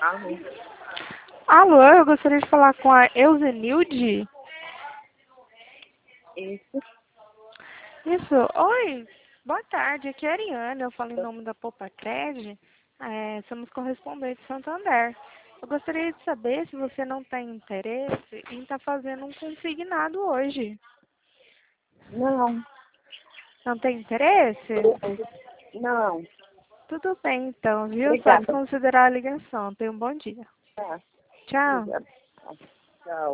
Alô? Alô, eu gostaria de falar com a Euzenilde. Isso. Isso, oi, boa tarde, aqui é a Ariane, eu falo em nome da Popacred, somos correspondentes de Santander. Eu gostaria de saber se você não tem interesse em estar fazendo um consignado hoje. Não. Não tem interesse? Não. Tudo bem então, viu? Só Obrigada. desconsiderar a ligação. Tenha um bom dia. Tá. Tchau. Obrigada. Tchau.